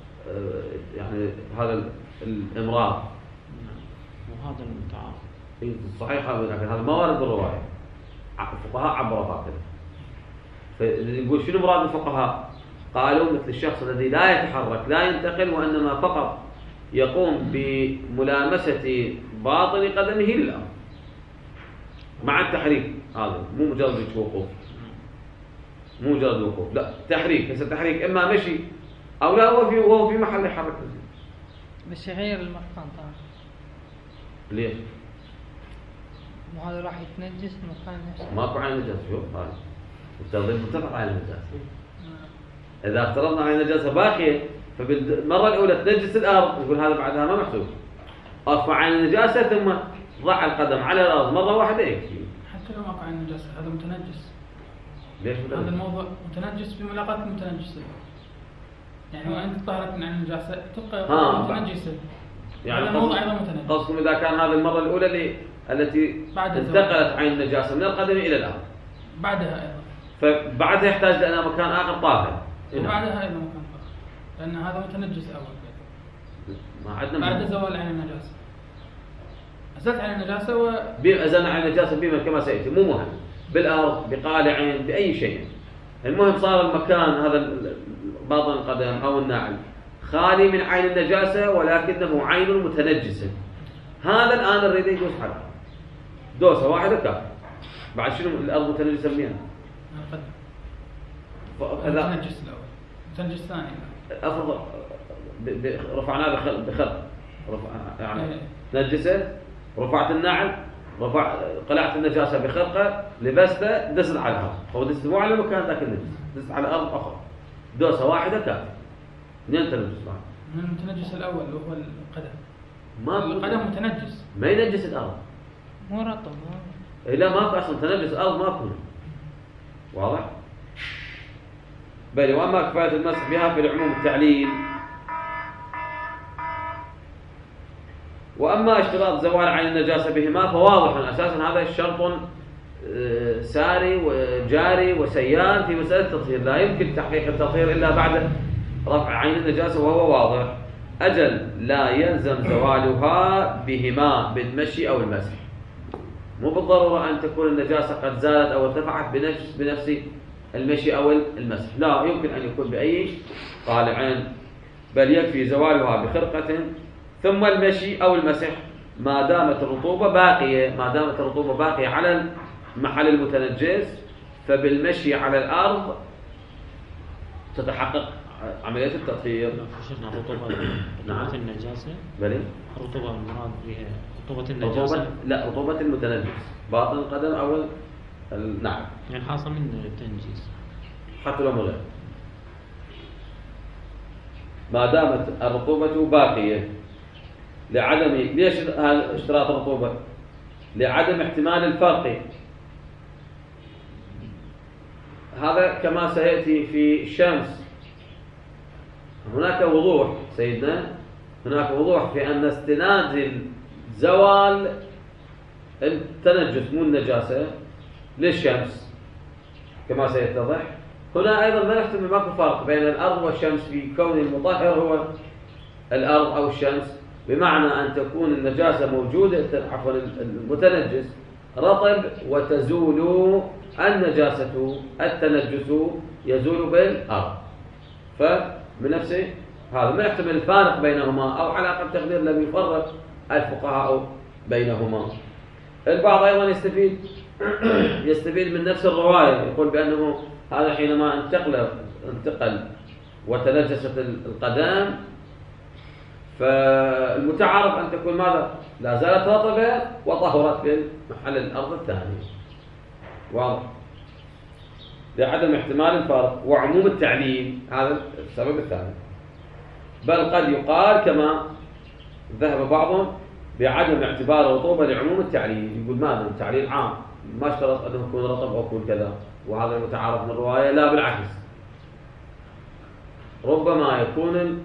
يعني هذا الإمرار. وهذا المتعارف صحيح، لكن هذا ما ورد بالرواية، الفقهاء عبروا هكذا. فنقول شنو مراد الفقهاء؟ قالوا مثل الشخص الذي لا يتحرك لا ينتقل وإنما فقط يقوم بملامسة باطن قدمه للأرض مع التحريك. هذا مو مجرد وقوف، مو مجرد وقوف، لا تحريك. بس التحريك إما مشي أو لا هو في وهو في محل يحرك. بس يغير المكان طبعا. ليش؟ وهذا راح يتنجس المكان نفسه. ماكو عين نجاسة. شوف هذا مستخدم متفق على النجاسة. إذا افترضنا على النجاسة باقية فبالمرة الأولى تنجس الأرض، يقول هذا بعدها ما محسوب. ارفع عين النجاسة ثم ضع القدم على الأرض مرة واحدة يكفي. حتى لو ماكو عين النجاسة هذا متنجس. ليش متنجس؟ هذا الموضوع متنجس بملاقاة المتنجس. يعني وأنت طهرت من عين النجاسة تبقى متنجسة. يعني هذا الموضوع أيضا متنجس. قصدكم إذا كان هذه المرة الأولى اللي التي انتقلت عين النجاسة من القدم إلى الأرض. بعدها أيضا. فبعدها يحتاج إلى مكان آخر طاهر. وبعدها أيضا مكان طاهر. لأن هذا متنجس أول. ما عندنا بعد زوال عين النجاسة. أزلت عين النجاسة و أزلنا عين النجاسة بما كما سيأتي، مو مهم بالأرض بقالع بأي شيء. المهم صار المكان هذا باطن القدم أو النعل خالي من عين النجاسة ولكنه عين متنجسة. هذا الآن نريد يدوس حرف دوسة واحدة كافي. بعد شنو الأرض متنجسة منين؟ متنجس الأول، متنجس الثاني. أفضل رفعناه بخرق، رفع يعني نجسه، رفعت النعل، رفع قلعت النجاسة بخرقة، لبسته، دست على الأرض. هو دست مو على مكان ذاك النجس، دست على الأرض أخرى. دوسة واحدة كافي. منين تنجس بعد؟ من المتنجس الأول وهو القدم. ما القدم متنجس. ما ينجس الأرض. مو رطب. لا ماكو أصلا تنجس الأرض ماكو. واضح؟ بل وأما كفاية المسح بها في العموم التعليل. وأما اشتراط زوال عين النجاسة بهما فواضح أساسا هذا شرط ساري وجاري وسيان في مسألة التطهير. لا يمكن تحقيق التطهير إلا بعد رفع عين النجاسة وهو واضح. أجل لا يلزم زوالها بهما بالمشي أو المسح. مو بالضرورة أن تكون النجاسة قد زالت أو ارتفعت بنفس بنفس المشي أو المسح، لا يمكن أن يكون بأي قالعين، بل يكفي زوالها بخرقة ثم المشي أو المسح ما دامت الرطوبة باقية. ما دامت الرطوبة باقية على المحل المتنجس فبالمشي على الأرض تتحقق عملية التطهير. شفنا رطوبة رطوبة النجاسة. بلي رطوبة المراد بها رطوبة النجاسة. رطوبة لا رطوبة المتنجس باطن القدم أو النعل. يعني حاصل من التنجيس حتى لو مغير ما دامت الرطوبة باقية لعدم. ليش هذا اشتراط الرطوبة؟ لعدم احتمال الفرق. هذا كما سيأتي في الشمس. هناك وضوح سيدنا، هناك وضوح في أن استناد زوال التنجس مو النجاسة للشمس كما سيتضح. هنا أيضا ما نحتمل ماكو فرق بين الأرض والشمس في كون المطهر هو الأرض أو الشمس، بمعنى أن تكون النجاسة موجودة عفوا المتنجس رطب وتزول النجاسة التنجس يزول بالأرض. فمن نفسه هذا ما يحتمل الفارق بينهما أو على أقل تقدير لم يفرق الفقهاء بينهما. البعض أيضا يستفيد يستفيد من نفس الرواية، يقول بأنه هذا حينما انتقل انتقل وتنجست القدم فالمتعارف أن تكون ماذا؟ لا زالت رطبة وطهرت في محل الأرض الثاني. واضح؟ لعدم احتمال الفرق وعموم التعليل، هذا السبب الثاني. بل قد يقال كما ذهب بعضهم بعدم اعتبار الرطوبة لعموم التعليل، يقول ماذا التعليل عام ما اشترط أنه يكون رطب أو يكون كذا، وهذا المتعارف من الرواية. لا بالعكس، ربما يكون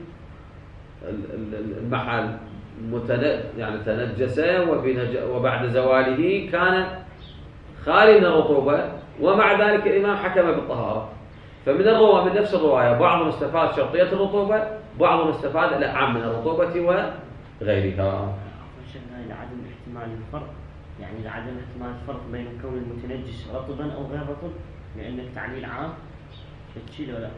المحل يعني تنجس وبعد زواله كان خالي من الرطوبة، ومع ذلك الإمام حكم بالطهارة. فمن الرواية من نفس الرواية بعضهم استفاد شرطية الرطوبة، بعضهم استفاد الأعم من الرطوبة وغيرها. شيخنا لعدم احتمال الفرق، يعني لعدم احتمال الفرق بين كون المتنجس رطبا أو غير رطب، لأن التعليل عام تشيل ولا؟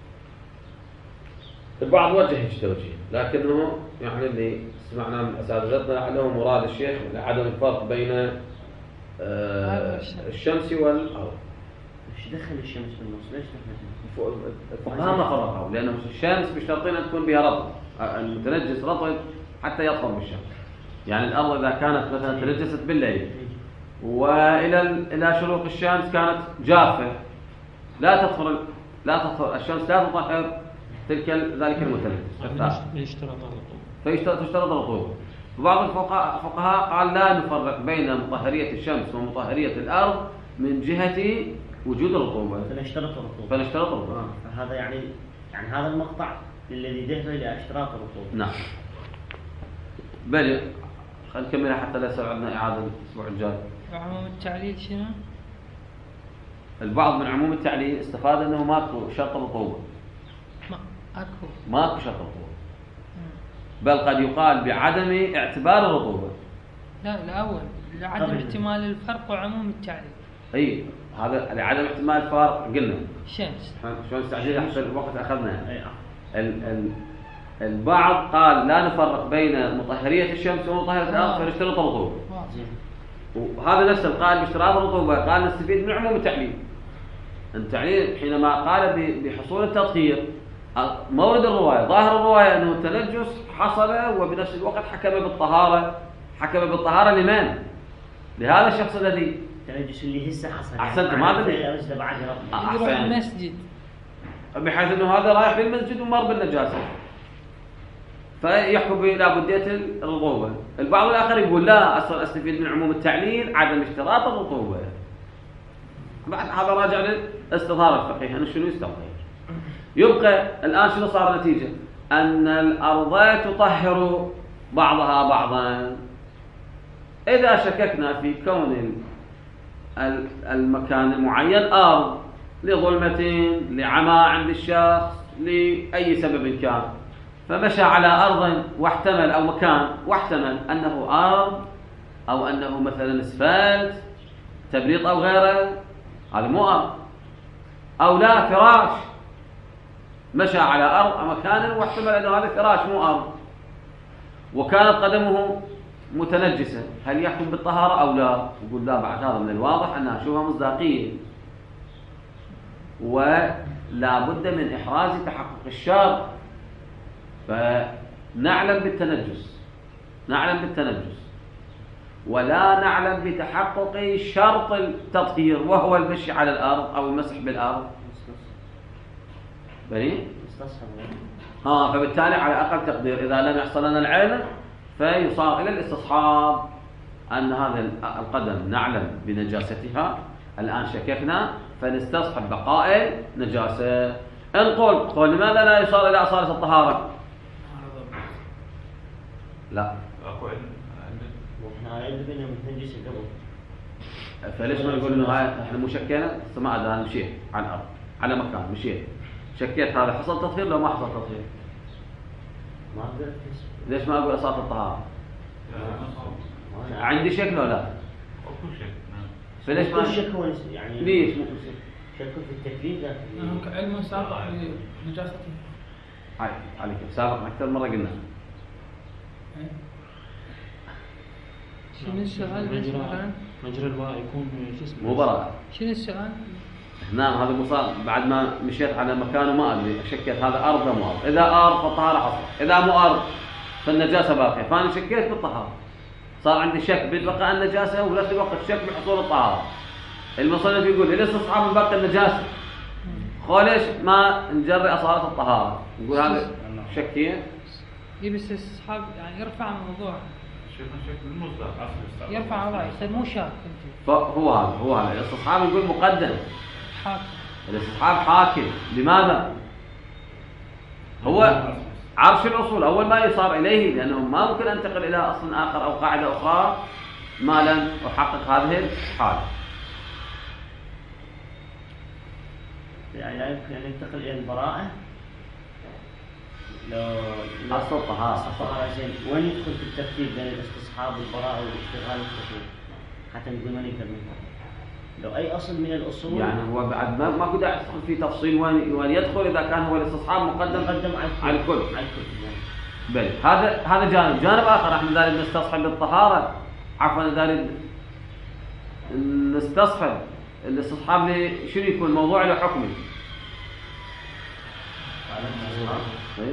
البعض وجه توجيه، لكنه يعني اللي سمعنا من اساتذتنا لعله مراد الشيخ لعدم الفرق بين آه الشمس والارض. ايش دخل الشمس بالنص؟ ليش دخل؟ الفقهاء ما فرقوا، لانه الشمس بشرطين ان تكون بها رطب، المتنجس رطب حتى يطهر بالشمس. يعني الارض اذا كانت مثلا تنجست بالليل والى الى شروق الشمس كانت جافه، لا تطهر لا تطهر الشمس لا تطهر تلك ذلك المتنجس، يشترط الرطوبة فيشترط تشترط الرطوبة. وبعض الفقهاء قال لا نفرق بين مطهرية الشمس ومطهرية الأرض من جهة وجود الرطوبة، فنشترط الرطوبة فنشترط الرطوبة. فهذا يعني يعني هذا المقطع الذي ذهب إلى اشتراط الرطوبة. نعم. بل خلينا نكملها حتى لا يصير عندنا إعادة الأسبوع الجاي. وعموم التعليل شنو؟ البعض من عموم التعليل استفاد أنه ماكو شرط الرطوبة. ما أكو. ماكو شرط الرطوبة. بل قد يقال بعدم اعتبار الرطوبة. لا الأول لعدم احتمال الفرق وعموم التعليل. أي هذا لعدم احتمال الفرق قلنا. الشمس. شلون نستعجل حتى الوقت أخذنا. ال ال البعض قال لا نفرق بين مطهرية الشمس ومطهرية الأرض فنشترط الرطوبة. وهذا نفس القائل باشتراط الرطوبة قال نستفيد من عموم التعليل. التعليل حينما قال بحصول التطهير مورد الرواية ظاهر الرواية أنه التنجس حصل وبنفس الوقت حكم بالطهارة. حكم بالطهارة لمن؟ لهذا الشخص الذي التنجس اللي هسه حصل. أحسنت ما بدي يروح المسجد بحيث أنه هذا رايح بالمسجد ومر بالنجاسة فيحكم بلابدية الرطوبة. البعض الآخر يقول لا أصلا أستفيد من عموم التعليل عدم اشتراط الرطوبة. بعد هذا راجع للاستظهار الفقهي أنه شنو يستظهر. يبقى الآن شنو صار النتيجة؟ أن الأرض تطهر بعضها بعضا. إذا شككنا في كون المكان المعين أرض لظلمة لعمى عند الشخص لأي سبب كان، فمشى على أرض واحتمل أو مكان واحتمل أنه أرض أو أنه مثلا اسفلت تبريط أو غيره، هذا مو أرض. أو لا فراش، مشى على أرض أو مكان واحتمل أنه هذا فراش مو أرض وكانت قدمه متنجسة، هل يحكم بالطهارة أو لا؟ يقول لا، بعد هذا من الواضح أنها شبهة مصداقية ولا بد من إحراز تحقق الشرط. فنعلم بالتنجس نعلم بالتنجس ولا نعلم بتحقق شرط التطهير وهو المشي على الأرض أو المسح بالأرض. بني؟ ها فبالتالي على أقل تقدير إذا لم يحصل لنا العلم فيصار إلى الاستصحاب أن هذا القدم نعلم بنجاستها، الآن شككنا فنستصحب بقاء نجاسة. نقول قول لماذا لا يصار إلى أصالة الطهارة؟ لا اكو علم احنا علم بنا متنجس قبل، فليش ما نقول انه هاي احنا مو شكينا؟ ما ادري انا مشيت على الارض على مكان مشيت شكيت هذا حصل تطهير لو ما حصل تطهير؟ ما اقدر. ليش ما اقول اصالة الطهارة؟ عندي شك ولا لا؟ اكو شك. فليش ما شك هو يعني ليش؟ شك في التكليف ذاك علم سابق لنجاسته. هاي عليك سابق اكثر مره قلنا. شنو السؤال بس الآن؟ مجرى الماء يكون شو اسمه؟ مو براءة. شنو السؤال؟ نعم هذا مصاب بعد ما مشيت على مكان وما ادري شكيت هذا ارض مو ارض، اذا ارض فالطهارة حصل، اذا مو ارض فالنجاسة باقية، فانا شكيت بالطهارة. صار عندي شك ببقاء النجاسة وبنفس الوقت شك بحصول الطهارة. المصنف يقول الاستصحاب من باقي النجاسة قال ليش ما نجري أصالة الطهارة؟ نقول هذا شكين. اي بس الاستصحاب يعني يرفع الموضوع، شيخنا شك بالمصدر يرفع هذا يصير مو شاك انت. فهو هذا هو هذا الاستصحاب يقول مقدم. حاكم. الاستصحاب حاكم. لماذا؟ هو عرش الأصول أول ما يصار إليه، لأنه ما ممكن أنتقل إلى أصل آخر أو قاعدة أخرى ما لم أحقق هذه الحالة. يعني لا يمكن أن ينتقل إلى البراءة لو أصل الطهارة. الطهارة زين، وين يدخل في الترتيب بين الاستصحاب والبراءة والاشتغال والتطهير حتى نقول ما نقدر منها؟ لو أي أصل من الأصول يعني هو بعد ما ما كنت أدخل في تفصيل وين وين يدخل إذا كان هو الاستصحاب مقدم مقدم على الكل على الكل. على الكل يعني. بل هذا هذا جانب، جانب آخر احنا دارين نستصحب الطهارة، عفوا دارين نستصحب الاستصحاب شنو يكون موضوع له حكمي. طيب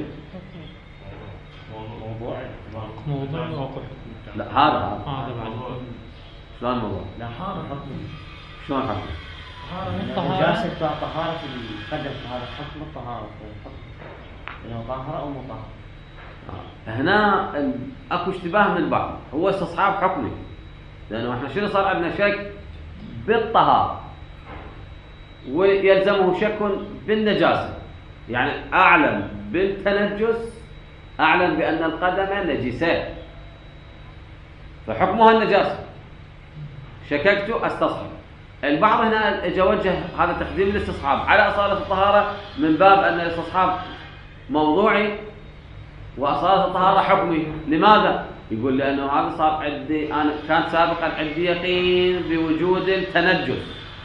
موضوع موضوع واقع. لا هذا هذا هذا بعد شلون موضوع؟ لا حارة حكم شلون حكمي؟ نجاسة طهارة القدم، طهارة حكم الطهارة حكم إنه طاهرة أو مطهرة. هنا اكو اشتباه من البعض، هو استصحاب حكمي، لانه احنا شنو صار عندنا شك بالطهارة ويلزمه شك بالنجاسة، يعني اعلم بالتنجس، اعلم بان القدم نجسة فحكمها النجاسة، شككت استصحب. البعض هنا اجى وجه هذا تقديم الاستصحاب على اصالة الطهارة من باب ان الاستصحاب موضوعي وأصالة الطهارة حكمي. لماذا؟ يقول لأنه هذا صار عندي أنا كان سابقا عندي يقين بوجود التنجس،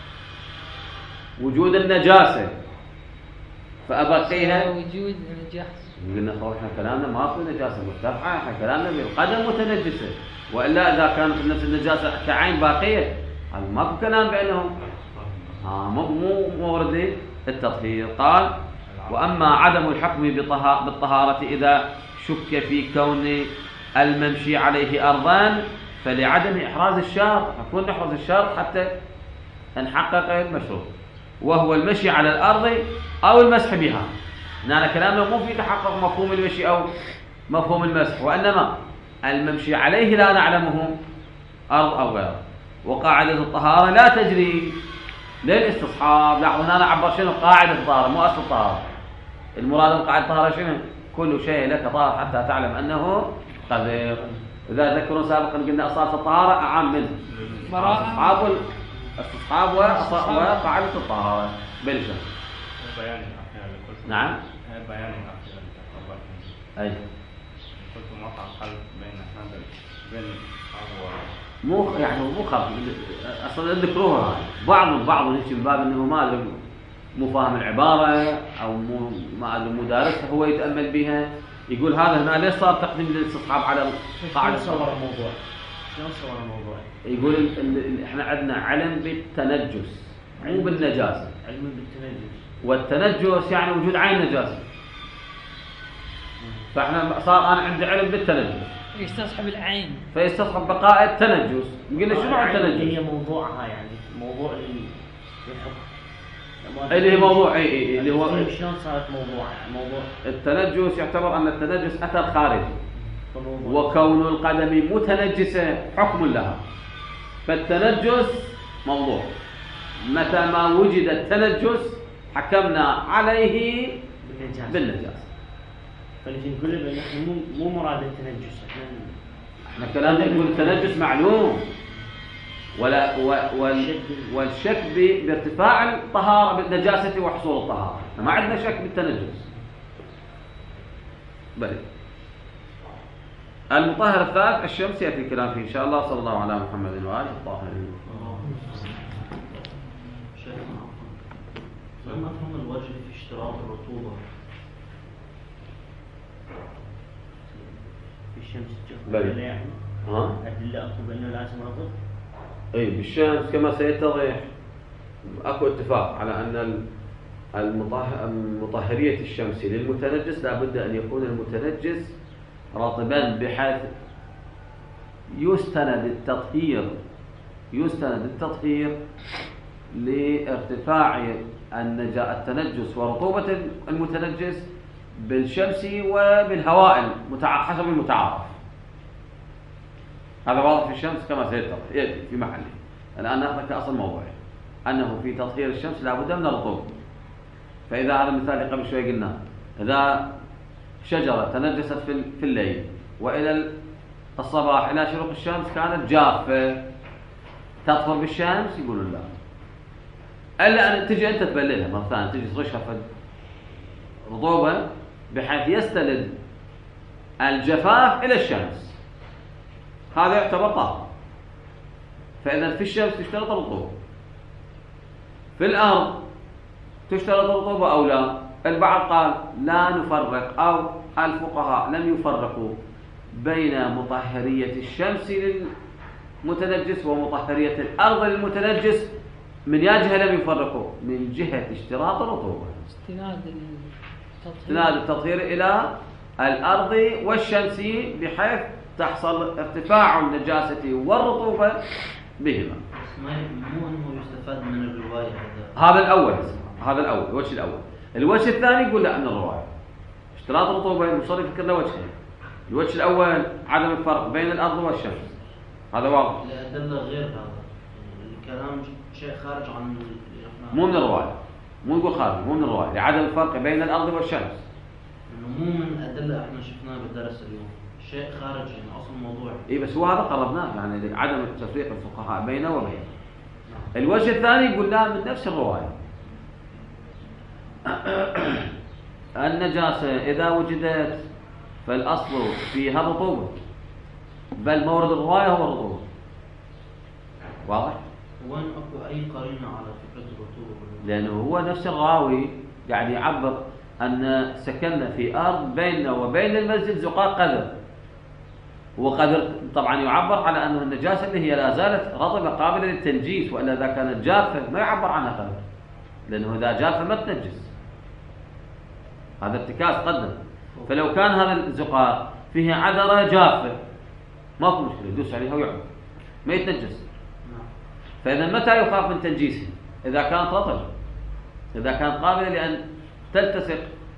وجود النجاسة، فأبقيها وجود النجاسة. قلنا خلاص احنا كلامنا ما في نجاسة مرتفعة، احنا كلامنا بالقدم متنجسة، وإلا إذا كانت نفس النجاسة كعين باقية هذا ماكو كلام بأنهم آه مو مو مورد للتطهير. قال وأما عدم الحكم بالطهارة إذا شك في كون الممشي عليه أرضان فلعدم إحراز الشارط، نكون نحرز الشارط حتى نحقق المشروط، وهو المشي على الأرض أو المسح بها. هنا كلامنا مو في تحقق مفهوم المشي أو مفهوم المسح، وإنما الممشي عليه لا نعلمه أرض أو غيره. وقاعدة الطهارة لا تجري للاستصحاب. لاحظوا هنا عبر شنو قاعدة الطهارة مو أصل الطهارة. المراد من قاعدة الطهارة شنو؟ كل شيء لك طاهر حتى تعلم أنه قذر. إذا ذكروا سابقا قلنا أصالة الطهارة أعم منه أصحاب الاستصحاب وقاعدة الطهارة بلشة. بيان الأخير اللي قلت. نعم. بيان الأخير اللي تفضلت. أي. قلت مقطع خلف بين هذا بين الاستصحاب مو يعني مو خلف أصلا ذكروها بعض بعض هيك من باب أنه ما له مو فاهم العبارة أو مو ما له مدارسها هو يتأمل بها، يقول هذا هنا ليش صار تقديم للاستصحاب على قاعدة صور الموضوع؟ شلون صور الموضوع؟ يقول ال ال احنا عندنا علم بالتنجس مو بالنجاسة. علم بالتنجس. والتنجس يعني وجود عين نجاسة. فاحنا صار انا عندي علم بالتنجس يستصحب العين فيستصحب بقاء التنجس. قلنا شنو عن التنجس؟ هي موضوعها يعني موضوع الحكم اللي هي موضوع اي اي اللي هو شلون صارت موضوع موضوع التنجس. يعتبر ان التنجس اثر خارجي، وكون القدم متنجسة حكم لها، فالتنجس موضوع. متى ما وجد التنجس حكمنا عليه بالنجاسة. بالنجاسة. فنجي نقول له احنا مو مو مراد التنجس، احنا احنا كلامنا يقول التنجس معلوم ولا وال والشك بارتفاع الطهارة بالنجاسة وحصول الطهارة، ما عندنا شك بالتنجس. بل المطهر الثالث الشمس يأتي الكلام فيه إن شاء الله. صلى الله على محمد وآله الطاهرين. ما مفهوم الوجه في اشتراط الرطوبة في الشمس بل يعني ها أدلة أكو بأنه لازم رطب. أي بالشمس كما سيتضح أكو اتفاق على أن المطهرية الشمس للمتنجس لا بد أن يكون المتنجس رطبا بحيث يستند التطهير يستند التطهير لارتفاع النجا- التنجس ورطوبة المتنجس بالشمس وبالهواء المتع... حسب المتعارف. هذا واضح في الشمس كما سيتضح في محله. الآن نأخذ كأصل موضوعي أنه في تطهير الشمس لا بد من الرطوبة. فإذا هذا المثال اللي قبل شوي قلنا، إذا شجرة تنجست في في الليل وإلى الصباح إلى شروق الشمس كانت جافة تطفر بالشمس، يقولون لا، إلا أن تجي أنت تبللها مرة ثانية، تجي تغشها في رطوبة بحيث يستند الجفاف إلى الشمس، هذا يعتبر طاهر. فإذا في الشمس تشترط الرطوبة، في الأرض تشترط الرطوبة أو لا؟ البعض قال لا نفرق، أو الفقهاء لم يفرقوا بين مطهرية الشمس للمتنجس ومطهرية الأرض للمتنجس. من يا جهة لم يفرقوا؟ من جهة اشتراط الرطوبة، استناد التطهير استناد التطهير إلى الأرض والشمس بحيث تحصل ارتفاع النجاسة والرطوبة بهما. بس ما مو انه يستفاد من الروايه هذا. هذا الأول، هذا الأول الوجه الأول. الوجه الثاني يقول لا، أن الرواية اشتراط الرطوبة المصرف يذكر له وجهين. الوجه الأول عدم الفرق بين الأرض والشمس، هذا واضح. الأدلة غير هذا، الكلام شيء خارج عن ال- مو من الرواية، مو يقول خارج، مو من الرواية، لعدم الفرق بين الأرض والشمس. إنه مو من أدلة احنا شفناها بالدرس اليوم، شيء خارج يعني أصل موضوع. اي بس هو هذا قربناه، يعني عدم تفريق الفقهاء بينه وبينه. الوجه الثاني يقول لا، من نفس الرواية النجاسة إذا وجدت فالأصل فيها الرطوبة، بل مورد الرواية هو الرطوبة. واضح؟ وين أكو أي قرينة على فكرة الرطوبة؟ لأنه هو نفس الراوي قاعد يعبر أن سكننا في أرض بيننا وبين المسجد زقاق قدر، وقدر طبعا يعبر على أن النجاسة اللي هي لا زالت رطبة قابلة للتنجيس، وإلا إذا كانت جافة ما يعبر عنها قدر، لأنه إذا جافة ما تنجس، هذا ارتكاز قدم. فلو كان هذا الزقاق فيها عذرة جافة ماكو مشكلة، يدوس عليها ويعبر ما يتنجس. فإذا متى يخاف من تنجيسه؟ إذا كانت رطبة، إذا كانت قابلة لأن تلتصق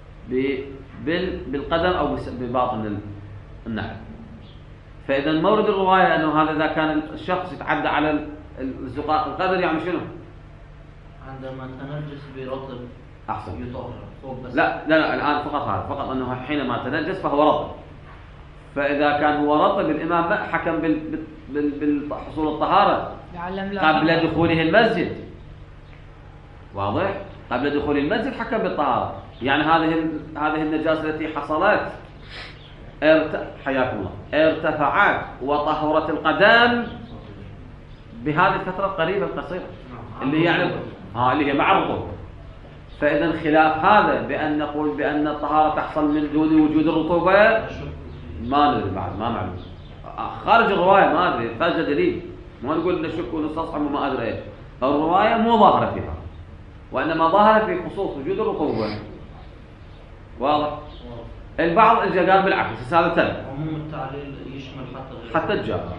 بالقدم أو بباطن النعل. فإذا مورد الرواية أنه هذا إذا كان الشخص يتعدى على الزقاق القدر يعني شنو؟ عندما تنجس برطب أحسن. يطهر فوق بس. لا لا لا الآن فقط هذا، فقط أنه حينما تنجس فهو رطب. فإذا كان هو رطب الإمام ما حكم بالحصول الطهارة قبل دخوله المسجد. واضح؟ قبل دخول المسجد حكم بالطهارة. يعني هذه هذه النجاسة التي حصلت ارت... حياكم الله ارتفعت وطهرت القدم بهذه الفترة القريبة القصيرة اللي يعني ها اللي هي مع الرطوبة. فإذا خلاف هذا بأن نقول بأن الطهارة تحصل من دون وجود الرطوبة ما ندري بعد، ما معلوم، خارج الرواية ما أدري، خارج دليل، ما نقول نشك ونستصحب وما أدري إيش. الرواية مو ظاهرة فيها، وإنما ظاهرة في خصوص وجود الرطوبة. واضح؟ البعض إجا قال بالعكس، بس هذا تل عموم التعليل يشمل حتى غير حتى الجار.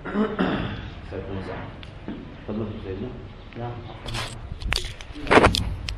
سيكون صح. خدمة سيدنا؟ لا.